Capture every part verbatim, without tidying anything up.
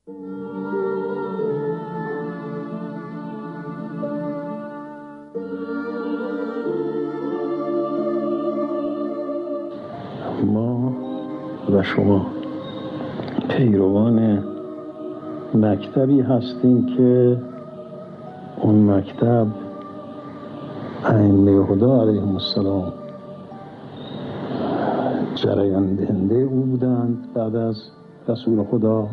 ما و شما پیروان مکتبی هستیم که اون مکتب ائمه خدا علیهم السلام جریان دهنده او بودند بعد از رسول خدا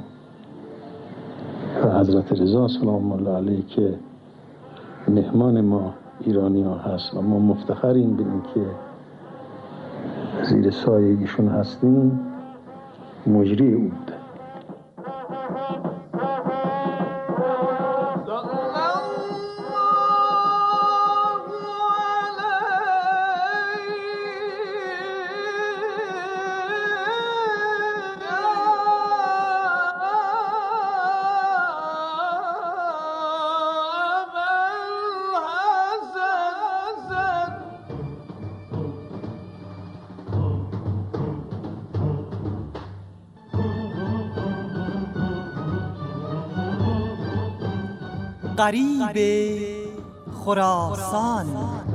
و حضرت رضا سلام الله علیه که مهمان ما ایرانی ها هست و ما مفتخریم به این که زیر سایه ایشون هستیم. مجری او بوده. غریب خراسان.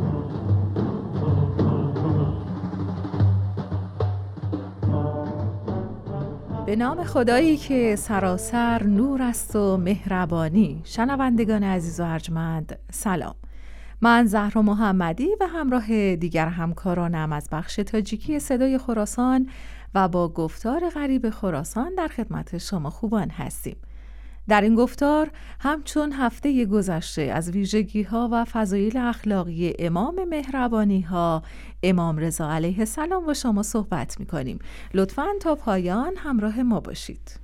به نام خدایی که سراسر نور است و مهربانی. شنوندگان عزیز و ارجمند سلام. من زهرا محمدی و همراه دیگر همکارانم از بخش تاجیکی صدای خراسان و با گفتار غریب خراسان در خدمت شما خوبان هستیم. در این گفتار همچون هفته گذشته از ویژگی‌ها و فضایل اخلاقی امام مهربانی‌ها امام رضا علیه السلام با شما صحبت می‌کنیم. لطفاً تا پایان همراه ما باشید.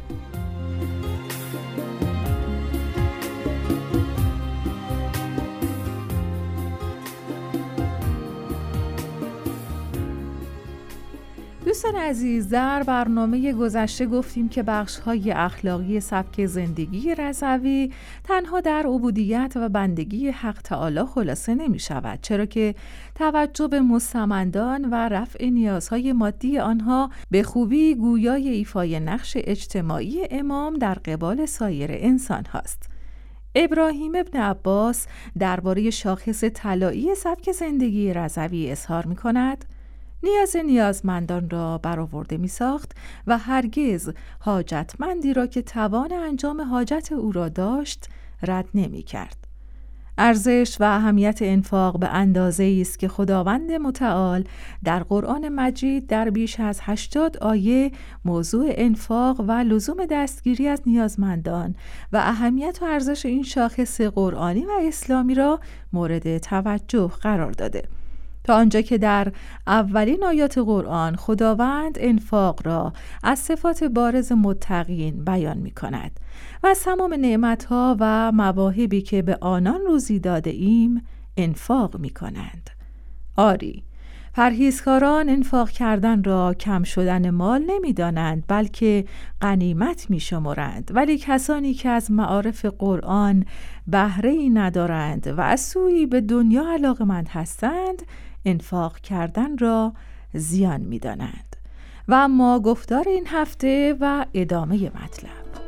دوستان عزیز، در برنامه گذشته گفتیم که بخش‌های اخلاقی سبک زندگی رضوی تنها در عبودیت و بندگی حق تعالی خلاصه نمی شود، چرا که توجه به مستمندان و رفع نیازهای مادی آنها به خوبی گویای ایفای نقش اجتماعی امام در قبال سایر انسان هاست. ابراهیم ابن عباس درباره شاخص طلایی سبک زندگی رضوی اظهار می کند: نیاز نیازمندان را برآورده می ساخت و هرگز حاجتمندی را که توان انجام حاجت او را داشت رد نمی کرد. ارزش و اهمیت انفاق به اندازه‌ای است که خداوند متعال در قرآن مجید در بیش از هشتاد آیه موضوع انفاق و لزوم دستگیری از نیازمندان و اهمیت و ارزش این شاخص قرآنی و اسلامی را مورد توجه قرار داده. تا آنجا که در اولین آیات قرآن خداوند انفاق را از صفات بارز متقین بیان می کند و از تمام نعمتها و مواهبی که به آنان روزی داده ایم انفاق می کنند. آری، پرهیزکاران انفاق کردن را کم شدن مال نمی دانند بلکه غنیمت می شمرند، ولی کسانی که از معارف قرآن بهره‌ای ندارند و از سوی به دنیا علاقمند هستند انفاق کردن را زیان می دانند. و اما گفتار این هفته و ادامه مطلب.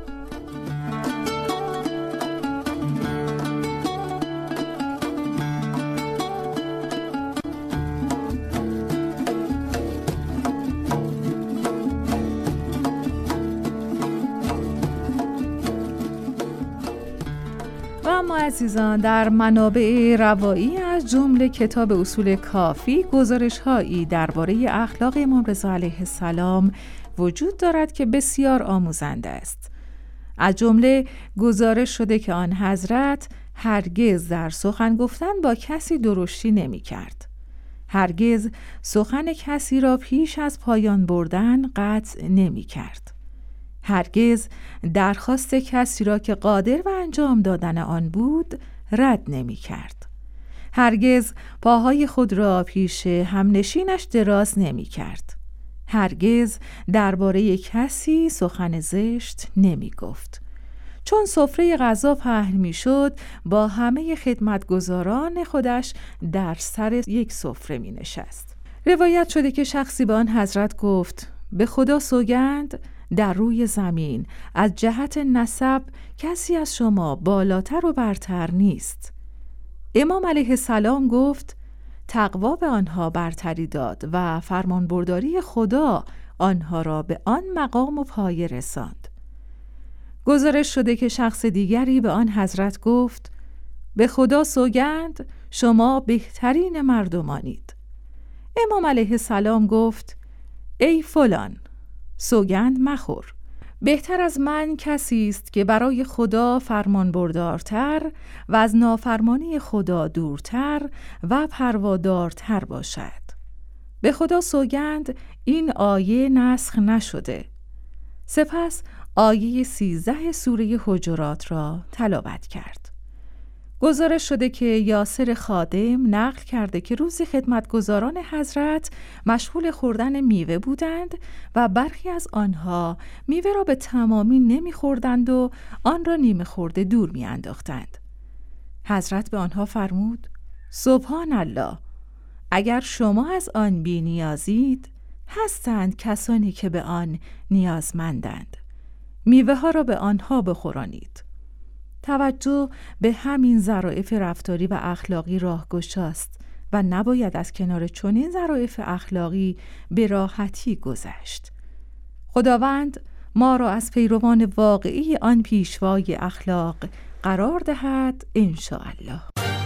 اما عزیزان، در منابع روایی از جمله کتاب اصول کافی گزارش‌هایی درباره اخلاق امام رضا علیه السلام وجود دارد که بسیار آموزنده است. از جمله گزارش شده که آن حضرت هرگز در سخن گفتن با کسی درشتی نمی کرد. هرگز سخن کسی را پیش از پایان بردن قطع نمی کرد. هرگز درخواست کسی را که قادر به انجام دادن آن بود رد نمی کرد. هرگز پاهای خود را پیش همنشینش دراز نمی کرد. هرگز درباره کسی سخن زشت نمی گفت. چون سفره غذا پهن می شد با همه خدمتگزاران خودش در سر یک سفره می نشست. روایت شده که شخصی به آن حضرت گفت: به خدا سوگند در روی زمین از جهت نسب کسی از شما بالاتر و برتر نیست. امام علیه السلام گفت تقوا به آنها برتری داد و فرمانبرداری خدا آنها را به آن مقام و پایه رساند. گزارش شده که شخص دیگری به آن حضرت گفت به خدا سوگند شما بهترین مردمانید. امام علیه السلام گفت ای فلان، سوگند مخور. بهتر از من کسی است که برای خدا فرمانبردارتر و از نافرمانی خدا دورتر و پروادارتر باشد. به خدا سوگند این آیه نسخ نشده. سپس آیه سیزده سوره حجرات را تلاوت کرد. گزارش شده که یاسر خادم نقل کرده که روزی خدمتگزاران حضرت مشغول خوردن میوه بودند و برخی از آنها میوه را به تمامی نمی‌خوردند و آن را نیمه خورده دور می‌انداختند. حضرت به آنها فرمود سبحان الله، اگر شما از آن بی نیازید، هستند کسانی که به آن نیازمندند. میوه ها را به آنها بخورانید. توجه به همین ظرافت رفتاری و اخلاقی راهگشاست و نباید از کنار چنین ظرافت اخلاقی به راحتی گذشت. خداوند ما را از پیروان واقعی آن پیشوای اخلاق قرار دهد انشاءالله.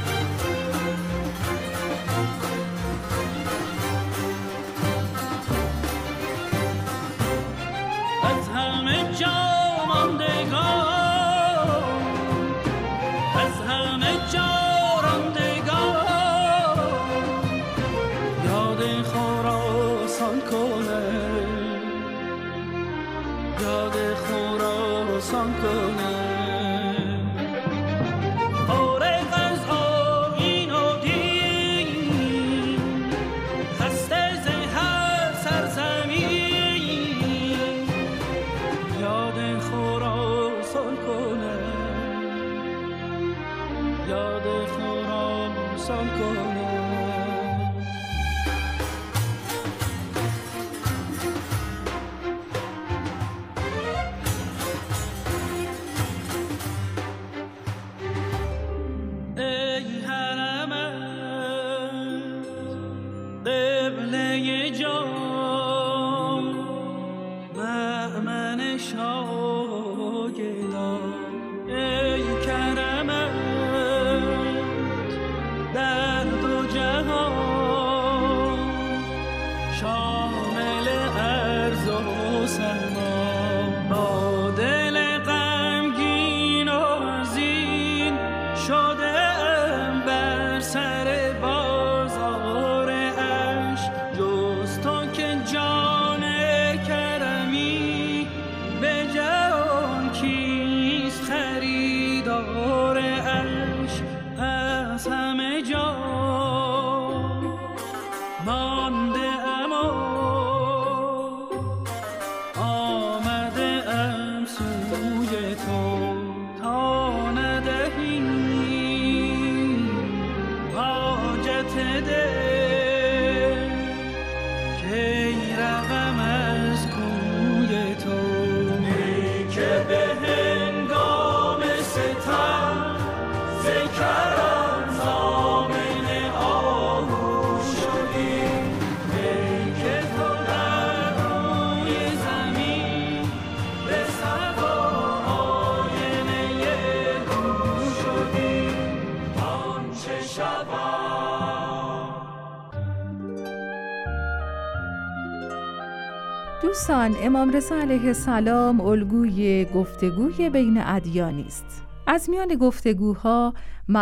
دوستان، امام رضا علیه السلام الگوی گفتگوی بین ادیانی است. از میان گفتگوها،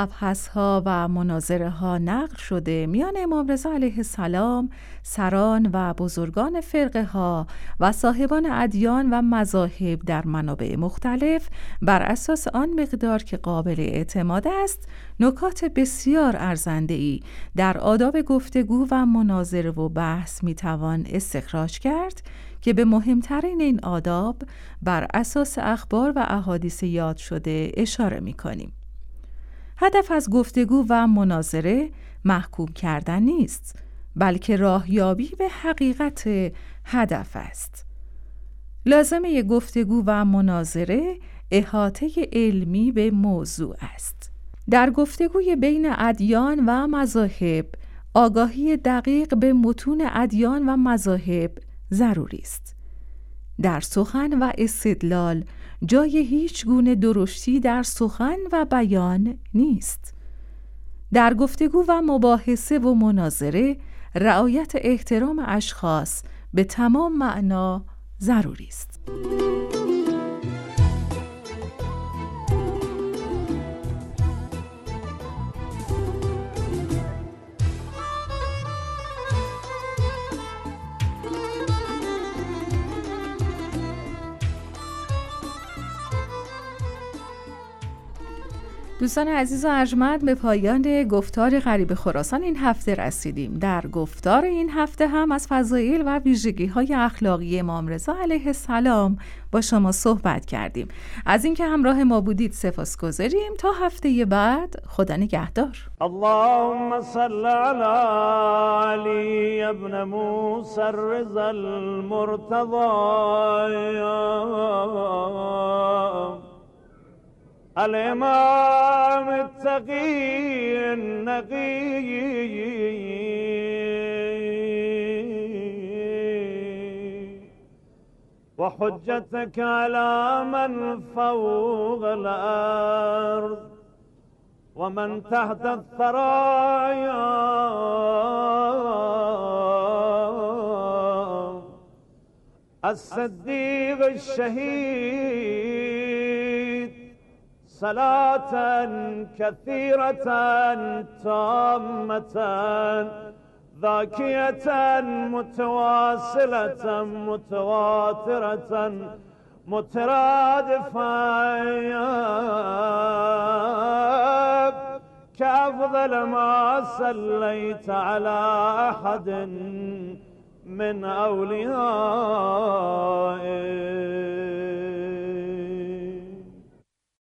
مبحثها و مناظره ها نقل شده میان امام رضا علیه السلام، سران و بزرگان فرقه ها و صاحبان ادیان و مذاهب در منابع مختلف بر اساس آن مقدار که قابل اعتماد است، نکات بسیار ارزنده‌ای در آداب گفتگو و مناظره و بحث میتوان استخراج کرد که به مهمترین این آداب بر اساس اخبار و احادیث یاد شده اشاره می‌کنیم. هدف از گفتگو و مناظره محکوم کردن نیست، بلکه راهیابی به حقیقت هدف است. لازمه گفتگو و مناظره احاطه علمی به موضوع است. در گفتگوی بین ادیان و مذاهب آگاهی دقیق به متون ادیان و مذاهب ضروری است. در سخن و استدلال جای هیچ گونه درشتی در سخن و بیان نیست. در گفتگو و مباحثه و مناظره رعایت احترام اشخاص به تمام معنا ضروری است. دوستان عزیز و ارجمند، به پایان گفتار غریب خراسان این هفته رسیدیم. در گفتار این هفته هم از فضایل و ویژگی‌های اخلاقی امام رضا علیه السلام با شما صحبت کردیم. از اینکه همراه ما بودید سپاسگزاریم. تا هفته بعد، خدا نگهدار. اللهم صل علی علی ابن موسی الرضا المرتضی الإمام التقي النقي وحجتك على من فوق الأرض ومن تحت الثرايا الصديق الشهيد صلاة كثيرة تامة ذاكية متواصلة متواترة مترادفة كأفضل ما صليت على أحد من أولياء